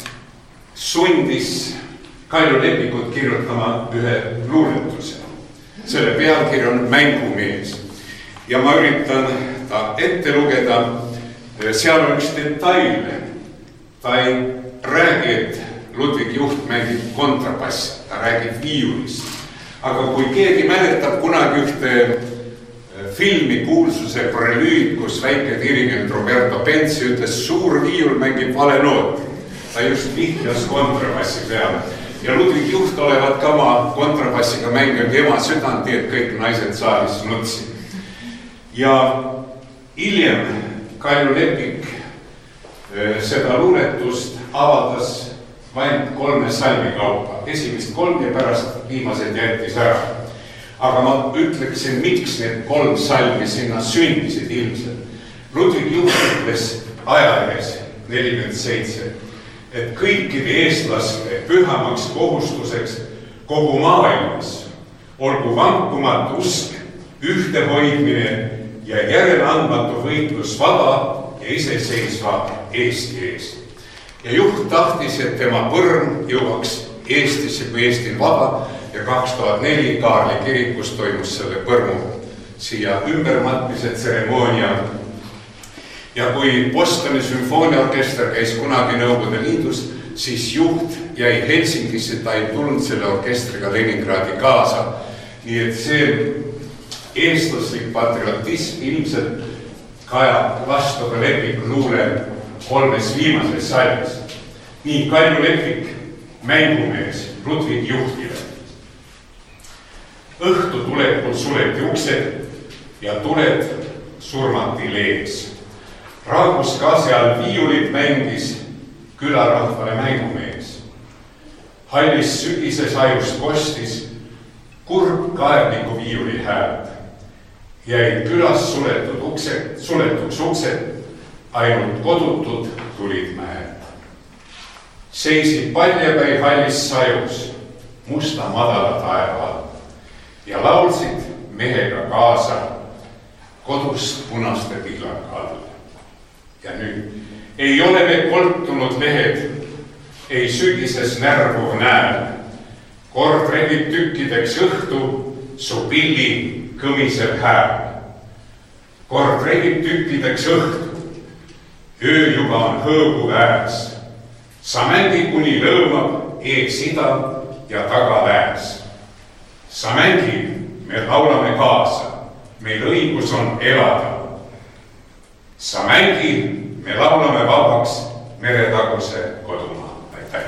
sundis Kailo Lepikut kirjutama ühe luuletuse. Selle pealkiri on Mängumees. Ja ma üritan ta ette lugeda. Seal on üks detail. Ta ei räägi, et Ludwig Juht mängib kontrabassi, ta räägib viiulist. Aga kui keegi mäletab kunagi ühte filmi kuulsuse prelüüd, kus väike dirigent Roberto Penzi ütles, suur viiul mängib vale nooti. Ta just vihjas kontrabassi peale. ja Ludvig Juht olevat ka oma kontrabassiga mänginud ema südanti, et kõik naised saalis nutsid. Ja hiljem Kalju Lepik seda luuletust avaldas vaid 3 salmi kaupa. Esimest 3 ja pärast viimased jättis ära. Aga ma ütleksin, miks need 3 salmi sinna sündisid ilmselt. Ludvig Juht ütles ajalehes 47, et kõikide eestlaste pühamaks kohustuseks kogu maailmas olgu vankumatu usk, ühtehoidmine ja järeleandmatu võitlus vaba ja iseseisva Eesti eest. Ja Juht tahtis, et tema põrm jõuaks Eestisse, kui Eesti on vaba, ja 2004 Kaarli kirikus toimus selle põrmu siia ümbermatmise tseremoonia. Ja kui Bostoni sümfooniaorkester käis kunagi Nõukogude Liidus, siis Juht jäi Helsingisse, ta ei tulnud selle orkestriga Leningradi kaasa. Nii et see eestlaslik patriotism ilmselt kajab vastu ka Lepiku luule 3 viimases salmis. Nii Kalju Lepik, mängumees Ludvig Juhtile. Õhtu tulekul suleti uksed ja tuled surmati lees. Raagus ka seal viiulit mängis külarahvale mängumees. Hallis sügises ajust kostis kurb kaebliku viiuli hääd. Jäid külas suletuks uksed, ainult kodutud tulid mäed. Seisid paljapäi hallis sajus, musta madala taeva all ja laulsid mehega kaasa kodust punaste pillaka all. Ja nüüd ei ole me koltunud lehed, ei sügises närvuv näel. Kord rebib tükkideks õhtu su pilli kõmisev hääl. Kord rebib tükkideks õhtu, öö juba on hõõgu vääs. Sa mängi kuni lõõmab ees ida ja taga lääs. Sa mängi, me laulame kaasa, meil õigus on elada. Sa mängi, me laulame vabaks meretaguse kodumaa. Aitäh!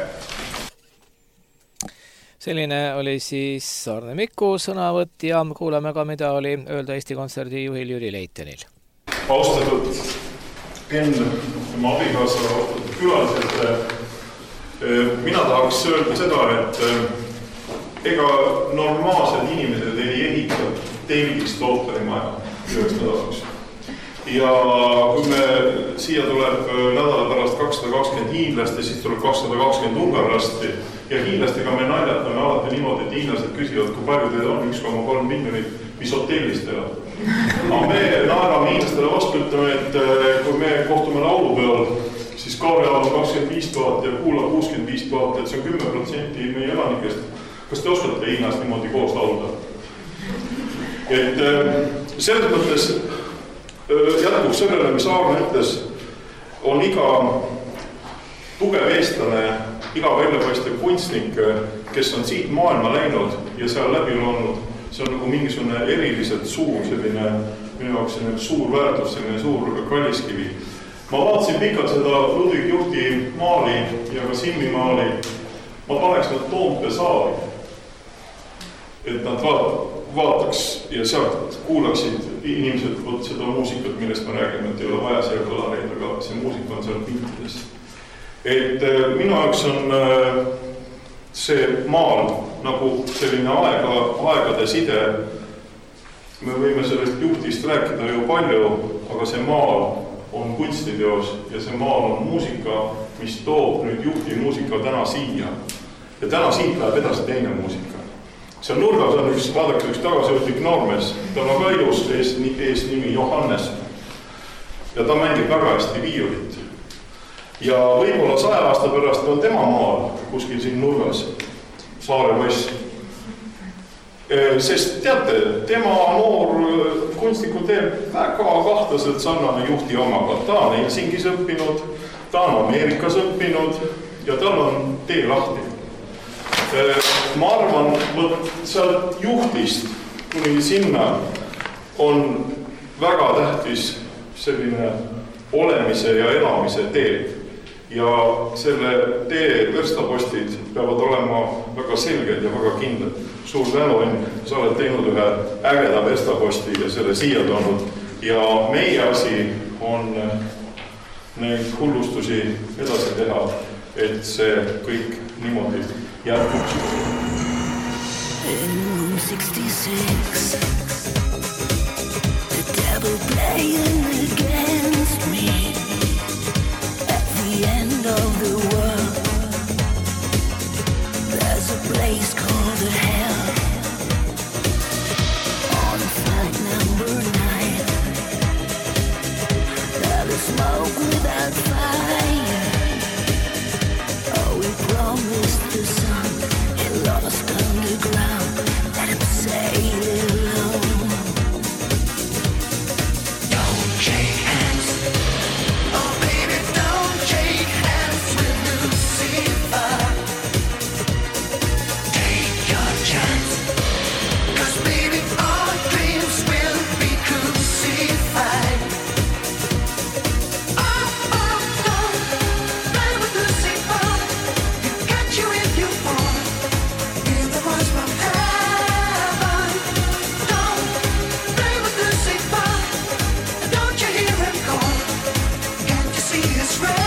Selline oli siis Saarne Miku sõnavõtt ja kuulame ka, mida oli öelda Eesti Kontserdi juhil Jüri Leitenil. Austatud Enn, oma abikaasa, austatud külalised, mina tahaks öelda seda, et ega normaalsed inimesed ei ehita telgist ooterimaja 9 nädalaks. Ja kui me siia tuleb nädala pärast 220 hiinlast ja siis tuleb 220 ungarlasti ja hiinlastega me naljatame alati niimoodi, et hiinlased küsivad, kui palju teid on 1,3 miljonit, mis hotellist elab. Aga me naerame hiinlastele vastu, ütleme, et kui me kohtume laulupeol, siis Kaarel on 25 000 ja Kuula 65 000, et see on 10% meie elanikest. Kas te oskate hiinast niimoodi koos laulda? Et selles mõttes jätkuks sellele, mis Aarne ütles, on iga tugev eestlane, iga väljapaistev kunstnik, kes on siit maailma läinud ja seal läbi olnud, see on nagu mingisugune eriliselt suur selline, minu jaoks selline suur väärtus, selline suur kalliskivi. Ma vaatasin pikalt seda Ludvig Juhti maali ja ka Simmi maali. Ma paneks nad Toompea saali, et nad vaataks ja sealt kuulaksid inimesed seda muusikat, millest me räägime, et ei ole vaja seal kõlareid, aga see muusika on seal pintides. Et minu jaoks on see maal nagu selline aegade side. Me võime sellest Juhtist rääkida ju palju, aga see maal on kunstiteos ja see maal on muusika, mis toob nüüd Juhti muusika täna siia. Ja täna siit läheb edasi teine muusika. Seal nurgas on vaadake üks tagasivõtlik noormees, ta on ka ilus ees nimi Johannes ja ta mängib väga hästi viiulit. Ja võib-olla 100 aasta pärast on tema maal kuskil siin nurgas, Saare poiss. Sest teate, tema noor kunstniku teeb väga kahtlaselt sarnane Juhti omaga. Ta on Helsingis õppinud, ta on Ameerikas õppinud ja tal on tee lahti. Ma arvan, sealt Juhtist kuni sinna on väga tähtis selline olemise ja elamise tee. ja selle tee verstapostid peavad olema väga selged ja väga kindlad. Suur tänu, Enn, sa oled teinud ühe ägeda verstaposti ja selle siia toonud ja meie asi on neid hullustusi edasi teha, et see kõik niimoodi jätkuks. In room 66 the devil playing against me at the end of the world there's a place called hell on flight number 9 there is smoke without fire oh we promised the sun it lost underground let him sail alone don't shake hands oh baby don't shake hands with Lucifer take your chance cause baby all dreams will be crucified oh don't play with Lucifer you get you if you want hear the voice from heaven don't play with Lucifer don't you hear him call can't you see his raven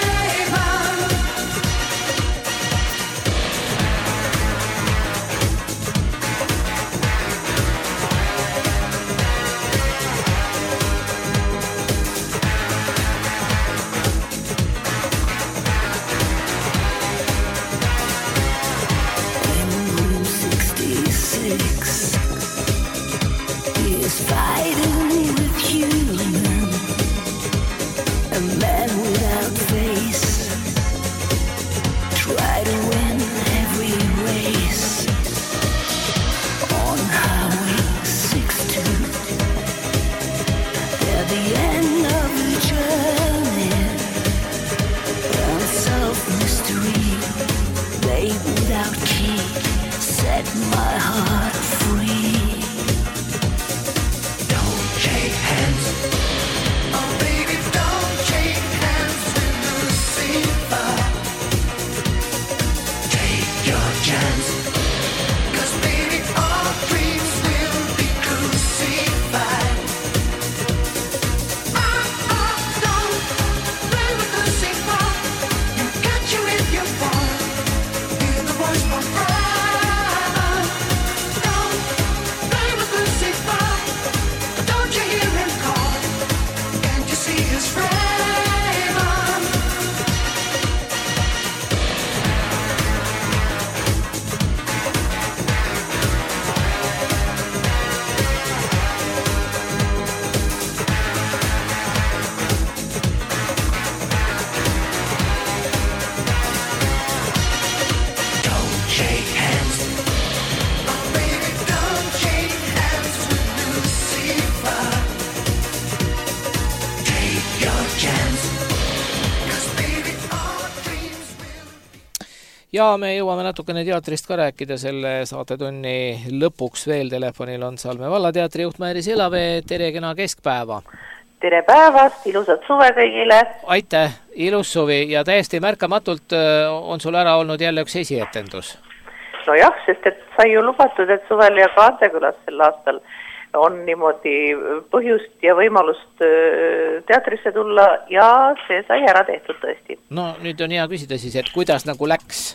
in room 66 he is fighting with human a man without face try to win every race on highway 62 at the end of the journey unsolved mystery babe without key set my heart free don't shake hands oh baby don't shake hands with Lucifer take your chance cause baby all dreams will be crucified don't play with Lucifer you get you if you want hear the voice from heaven don't play with Lucifer don't you hear him call can't you see his raven don't shake hands oh baby don't shake hands with Lucifer take your chance cause baby all dreams will ja me jõuame natukene teatrist ka rääkida selle saatetunni lõpuks veel. Telefonil on Salme vallateatri juht Mairis Elavee. Tere, kena keskpäeva! Tere päevast, ilusat suve kõigile! Aitäh, ilus suvi ja täiesti märkamatult on sul ära olnud jälle üks esietendus. No jah, sest et sai ju lubatud, et suvel ja ka Antekülas sel aastal on niimoodi põhjust ja võimalust teatrisse tulla ja see sai ära tehtud tõesti. No nüüd on hea küsida siis, et kuidas nagu läks?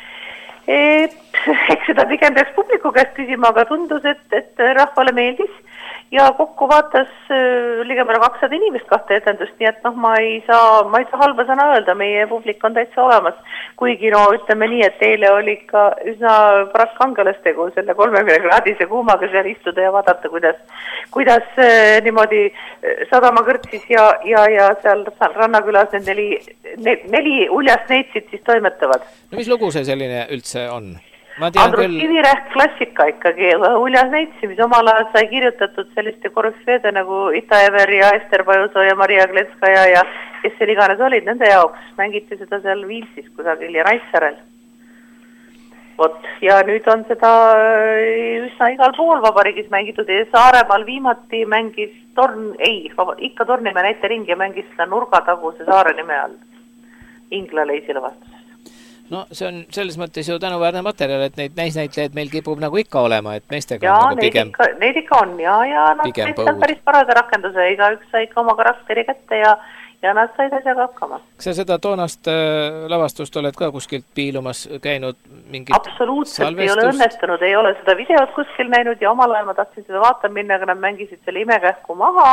Eks seda pigem peaks publiku käest küsima, aga tundus, et rahvale meeldis ja kokku vaatas ligemale 200 inimest kahte etendust, nii et ma ei saa halba sõna öelda, meie publik on täitsa olemas. Kuigi ütleme nii, et eile oli ikka üsna paras kangelastegu selle 30-kraadise kuumaga seal istuda ja vaadata, kuidas niimoodi sadama kõrtsis ja seal Rannakülas need neli uljast neitsid siis toimetavad. No mis lugu see selline üldse on? Andrus Kivirähk klassika ikkagi, uljas neitsi, mis omal ajal sai kirjutatud selliste korüfeede nagu Ita Ever ja Ester Pajuso ja Maria Kletskaja ja kes seal iganes olid, nende jaoks mängiti seda seal Viilsis kusagil ja Naissarel. Vot, ja nüüd on seda üsna igal pool vabariigis mängitud ja Saaremaal viimati mängis ikka Tornimäe näitering ja mängis seda Nurgataguse saare nime all. Inglaleisi lavastuses. No see on selles mõttes ju tänuväärne materjal, et neid naisnäitlejaid meil kipub nagu ikka olema, et meestega ja on nagu pigem... neid ikka on ja nad said seal päris parada rakenduse, igaüks sai ikka oma karakteri kätte ja nad said asjaga hakkama. Kas sa seda toonast lavastust oled ka kuskilt piilumas käinud mingit absoluutselt salvestust? Ei ole õnnestunud, ei ole seda videot kuskil näinud ja omal ajal ma tahtsin seda vaatama minna, aga nad mängisid selle imekähku maha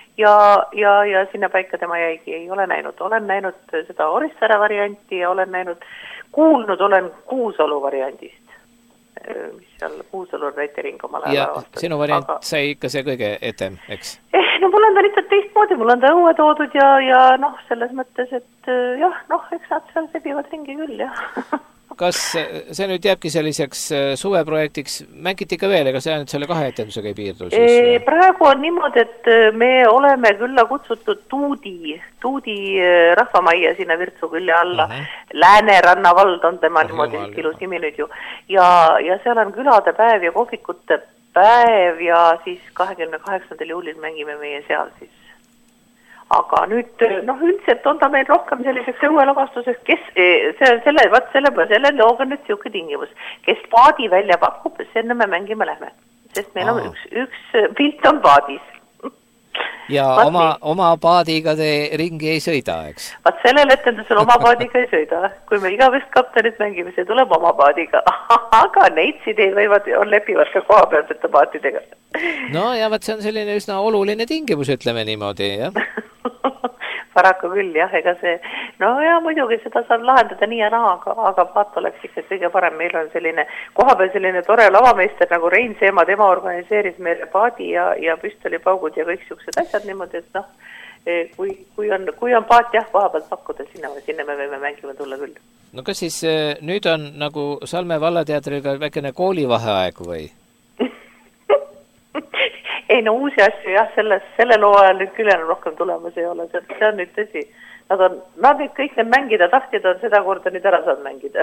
ja sinna paika tema jäigi, ei ole näinud. Olen näinud seda Orissaare varianti ja olen kuulnud Kuusalu variandist, mis seal Kuusalu Reitering omal ajal ja sinu variant sai ikka see kõige etem, eks? No mul on ta lihtsalt teistmoodi, mul on ta õue toodud ja selles mõttes, et eks nad seal sebivad ringi küll, jah. Kas see nüüd jääbki selliseks suveprojektiks, mängiti ka veel, ega see ainult selle 2 etendusega ei piirdu? Praegu on niimoodi, et me oleme külla kutsutud Tuudi rahvamajja sinna Virtsu külje alla. Lääneranna vald on tema niimoodi ilus nimi nüüd ju. Ja seal on külade päev ja kohvikute päev ja siis 28. juulil mängime meie seal siis. Aga nüüd, üldiselt on ta meil rohkem selliseks õuelavastuseks, selle looga nüüd siuke tingimus, kes paadi välja pakub, sinna me mängime lähme, sest meil on üks pilt on paadis. Ja oma paadiga te ringi ei sõida, eks? Vaat sellel etendusel oma paadiga ei sõida. Kui me igavest kaptenit mängime, see tuleb oma paadiga. Aga neid sideid on lepivad ka kohapealsete paatidega. No ja vaat see on selline üsna oluline tingimus, ütleme niimoodi, jah? Paraku küll, jah, ega see... No ja muidugi seda saab lahendada nii ja naa, aga paat oleks ikka kõige parem. Meil on kohapeal selline tore lavameister nagu Rein Seema, tema organiseeris meile paadi ja püstolipaugud ja kõik siuksed asjad niimoodi, et kui on paat jah kohapealt pakkuda, sinna me võime mängima tulla küll. No kas siis nüüd on nagu Salme vallateatriga väikene koolivaheaeg või? Ei, no uusi asju jah, selle loo ajal nüüd küll enam rohkem tulemas ei ole, see on nüüd tõsi. Nad kõik need mängida tahtid on seda korda nüüd ära saanud mängida.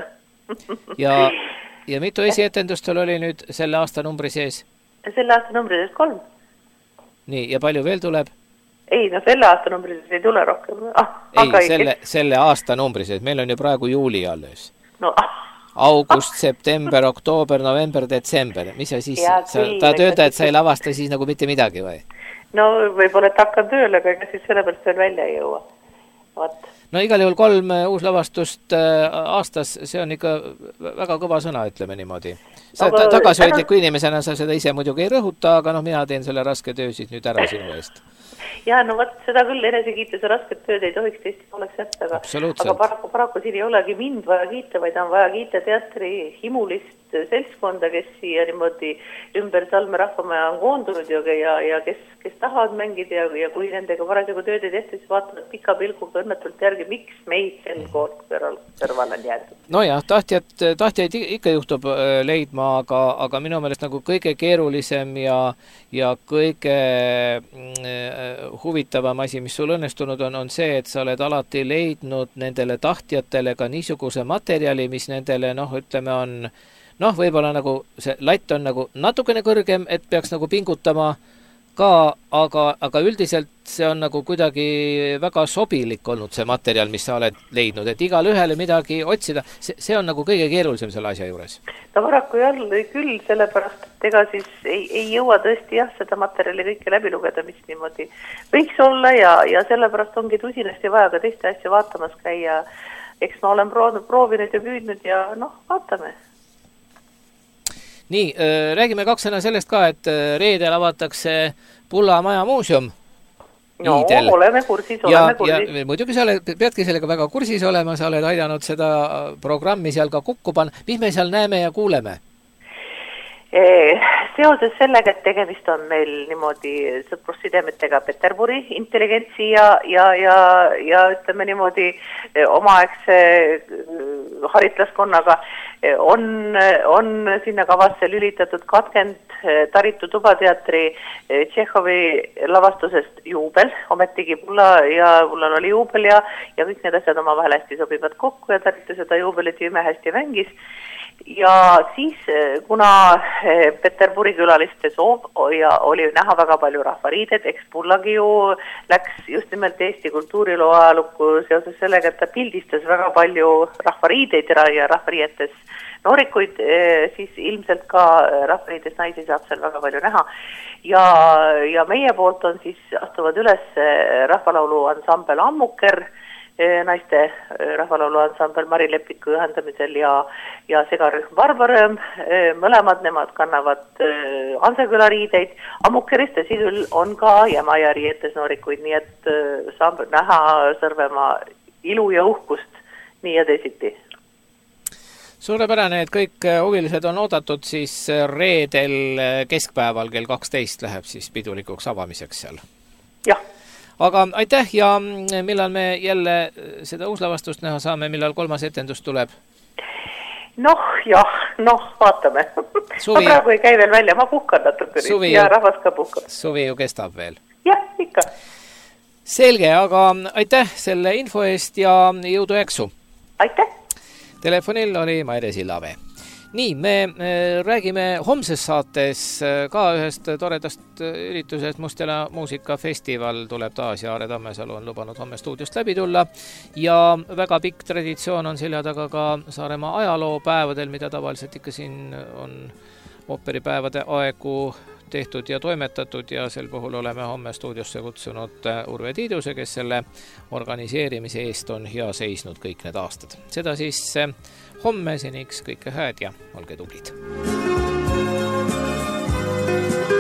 ja mitu esietendust oli nüüd selle aasta numbri sees? Selle aasta numbri sees 3. Nii, ja palju veel tuleb? Ei, no selle aasta numbri sees ei tule rohkem. Selle aasta numbri sees, meil on ju praegu juuli alles. No august, september, oktoober, november, detsember. Mis sa siis? Ta tööta, et sa ei lavasta siis nagu mitte midagi või? No võib-olla, et hakkan tööle, aga siis selle pealt veel välja ei jõua. No igal juhul 3 uuslavastust aastas, see on ikka väga kõva sõna, ütleme niimoodi. Tagasihoidliku inimesena sa seda ise muidugi ei rõhuta, aga mina teen selle raske töö siis nüüd ära sinu eest. Ja no seda küll enesekiituse rasket tööd ei tohiks teist oleks jätta, aga paraku siin ei olegi mind vaja kiita, vaid on vaja kiita teatri himulist seltskonda, kes siia niimoodi ümber Salme rahvamaja on koondunud ja kes tahavad mängida ja kui nendega parasjagu tööd ei tehtud, siis vaatavad pika pilguga õnnetult järgi, miks meid sel kõrval on jäetud. No jah, tahtjaid ikka juhtub leidma, aga minu meelest nagu kõige keerulisem ja kõige huvitavam asi, mis sul õnnestunud on see, et sa oled alati leidnud nendele tahtjatele ka niisuguse materjali, mis nendele, ütleme on, võib-olla nagu see latt on nagu natukene kõrgem, et peaks nagu pingutama ka, aga üldiselt see on nagu kuidagi väga sobilik olnud see materjal, mis sa oled leidnud, et igal ühele midagi otsida, see on nagu kõige keerulisem selle asja juures. No paraku jälle küll, sellepärast, et ega siis ei jõua tõesti seda materjali kõike läbi lugeda, mis niimoodi võiks olla ja sellepärast ongi tusinasti vaja ka teiste asju vaatamas käia. Eks ma olen proovinud ja püüdnud ja vaatame. Nii, räägime 2 sõna sellest ka, et reedel avatakse Pulla Maja muuseum. No, oleme kursis. Ja muidugi sa peadki sellega väga kursis olema, sa oled aidanud seda programmi seal ka kokku panna. Mis me seal näeme ja kuuleme? Seoses sellega, et tegemist on meil niimoodi sõprussidemetega Peterburi intelligentsi ja ütleme niimoodi omaaegse haritlaskonnaga on sinna kavasse lülitatud 20 Taritu Tubateatri Tšehhovi lavastusest juubel, ometigi Pullal oli juubel ja kõik need asjad omavahel hästi sobivad kokku ja Taritu seda juubelit ime hästi mängis. ja siis, kuna Peterburi külaliste soov ja oli näha väga palju rahvariided, eks mullagi ju läks just nimelt Eesti kultuuriloo ajalukku seoses sellega, et ta pildistas väga palju rahvariideid ja rahvariietes noorikuid, siis ilmselt ka rahvariides naisi saab seal väga palju näha. Ja meie poolt on siis astuvad üles rahvalaulu ansambel Ammuker, naiste rahvalaulu ansambel Mari Lepiku ühendamisel ja segarühm Barbarööm, mõlemad nemad kannavad Anseküla riideid. Ammukeris tõsi küll on ka Jämaja riietes noorikuid, nii et saab näha Sõrvemaa ilu ja uhkust nii ja teisiti. Suurepärane, et kõik huvilised on oodatud, siis reedel keskpäeval kell 12 läheb siis pidulikuks avamiseks seal. Jah. Aga aitäh ja millal me jälle seda uuslavastust näha saame, millal 3. etendus tuleb? Vaatame. Ma praegu ei käi veel välja, ma puhkan natuke ja rahvas ka puhkab. Suvi ju kestab veel. Jah, ikka. Selge, aga aitäh selle info eest ja jõudu jaksu. Aitäh. Telefonil oli Maire Sillavee. Nii, me räägime homses saates ka ühest toredast üritusest. Mustjala muusikafestival tuleb taas ja Aare Tammesalu on lubanud homme stuudiost läbi tulla. Ja väga pikk traditsioon on selja taga ka Saaremaa ajaloopäevadel, mida tavaliselt ikka siin on ooperipäevade aegu tehtud ja toimetatud ja sel puhul oleme homme stuudiosse kutsunud Urve Tiiduse, kes selle organiseerimise eest on hea seisnud kõik need aastad. Seda siis homme, seniks kõike hääd ja olge tublid.